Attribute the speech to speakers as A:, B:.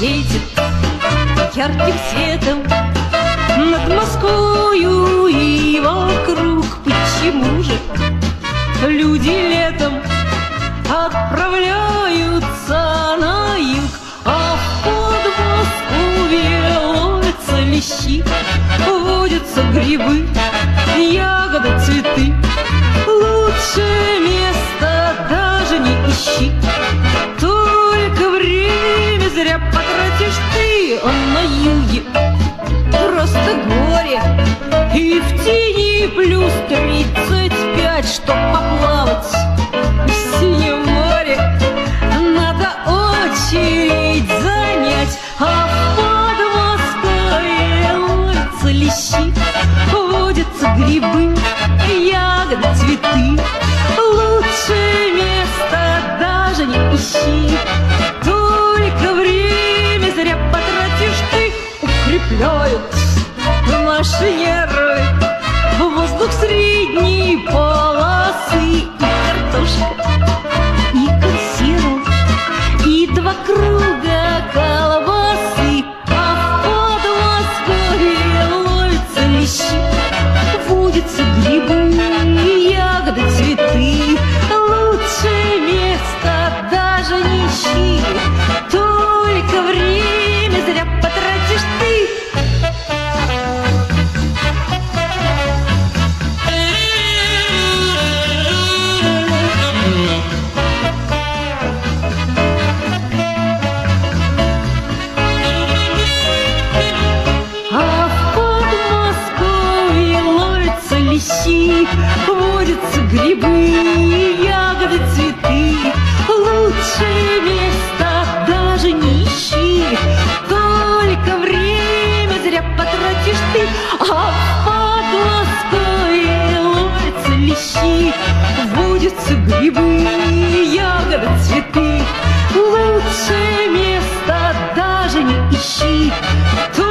A: светит ярким светом над Москвою и вокруг. Почему же люди летом отправляются на юг, а в Подмосковье ловятся лещи, водятся грибы, ягоды, цветы? Лучше места даже не ищи, только время зря потратишь ты. А на юге просто горе, и в тени плюс 35, чтоб поплавать в синем море, надо очередь занять. А в Подмосковье ловятся лещи, водятся грибы, ягоды, цветы. Лучше места даже не ищи, только время зря потратишь ты. Укрепляют наши нервы воздух средней полосы, и картошка, и консервы, и 2 круга колбасы. А в Подмосковье ловятся лещи, водятся грибы, ягоды, цветы. Лучше места даже не ищи, только время зря потратишь ты. Водятся грибы, ягоды, цветы. Лучше места даже не ищи, только время зря потратишь ты. А в Подмосковье ловятся лещи, водятся грибы, ягоды, цветы. Лучше места даже не ищи,